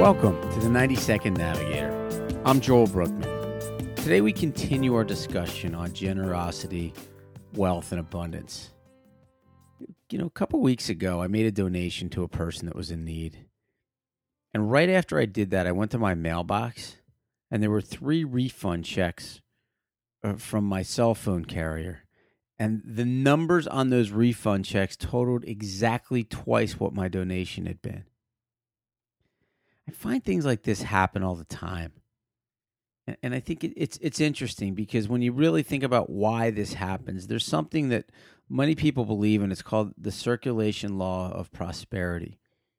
Welcome to the 90-Second Navigator. I'm Joel Brookman. Today we continue our discussion on generosity, wealth, and abundance. You know, a couple weeks ago, I made a donation to a person that was in need. And right after I did that, I went to my mailbox, and there were 3 refund checks from my cell phone carrier. And the numbers on those refund checks totaled exactly twice what my donation had been. I find things like this happen all the time. And I think it's interesting because when you really think about why this happens, there's something that many people believe in. It's called the circulation law of prosperity.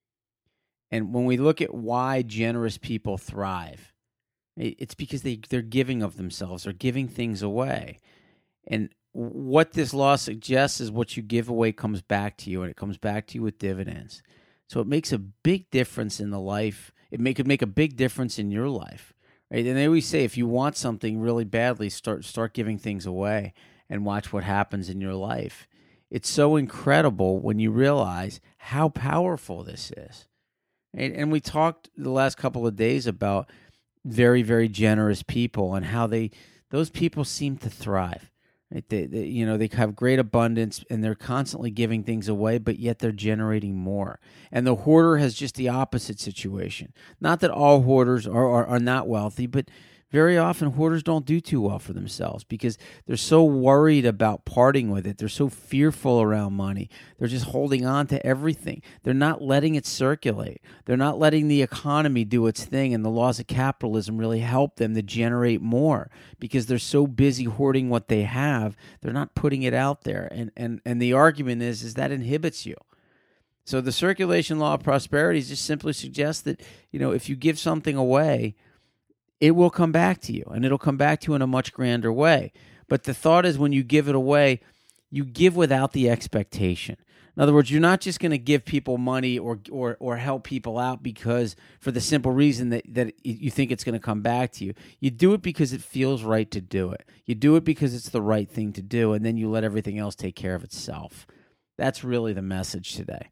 And when we look at why generous people thrive, it's because they're giving of themselves. They're giving things away. And what this law suggests is what you give away comes back to you, and it comes back to you with dividends. So it makes a big difference in the life. Could make a big difference in your life, right? And they always say if you want something really badly, start giving things away and watch what happens in your life. It's so incredible when you realize how powerful this is. And we talked the last couple of days about very, very generous people and how those people seem to thrive. Right? They have great abundance and they're constantly giving things away, but yet they're generating more. And the hoarder has just the opposite situation. Not that all hoarders are not wealthy, but very often hoarders don't do too well for themselves because they're so worried about parting with it. They're so fearful around money. They're just holding on to everything. They're not letting it circulate. They're not letting the economy do its thing, and the laws of capitalism really help them to generate more because they're so busy hoarding what they have. They're not putting it out there. And the argument is that inhibits you. So the circulation law of prosperity just simply suggests that, if you give something away, it will come back to you, and it'll come back to you in a much grander way. But the thought is when you give it away, you give without the expectation. In other words, you're not just going to give people money or help people out because for the simple reason that you think it's going to come back to you. You do it because it feels right to do it. You do it because it's the right thing to do, and then you let everything else take care of itself. That's really the message today.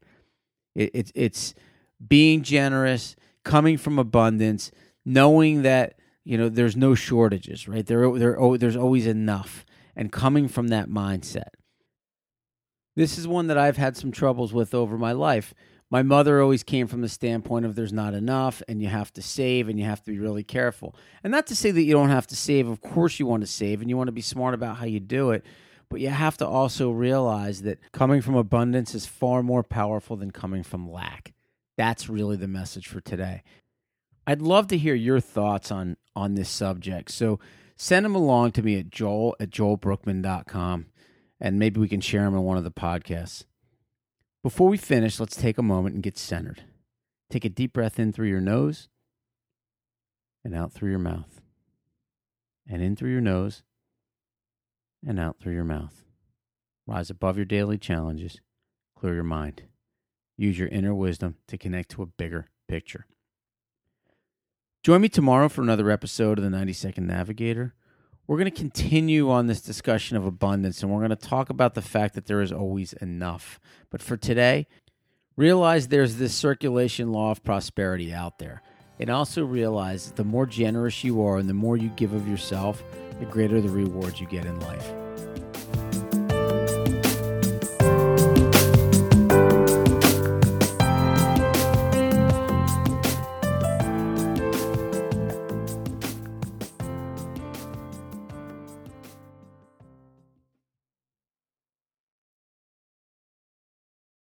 It's being generous, coming from abundance, knowing that there's no shortages, right? There's always enough, and coming from that mindset. This is one that I've had some troubles with over my life. My mother always came from the standpoint of there's not enough, and you have to save, and you have to be really careful. And not to say that you don't have to save. Of course you want to save, and you want to be smart about how you do it. But you have to also realize that coming from abundance is far more powerful than coming from lack. That's really the message for today. I'd love to hear your thoughts on this subject. So send them along to me at joel@joelbrookman.com, and maybe we can share them in one of the podcasts. Before we finish, let's take a moment and get centered. Take a deep breath in through your nose and out through your mouth. And in through your nose and out through your mouth. Rise above your daily challenges. Clear your mind. Use your inner wisdom to connect to a bigger picture. Join me tomorrow for another episode of the 90-Second Navigator. We're going to continue on this discussion of abundance, and we're going to talk about the fact that there is always enough. But for today, realize there's this circulation law of prosperity out there. And also realize that the more generous you are and the more you give of yourself, the greater the rewards you get in life.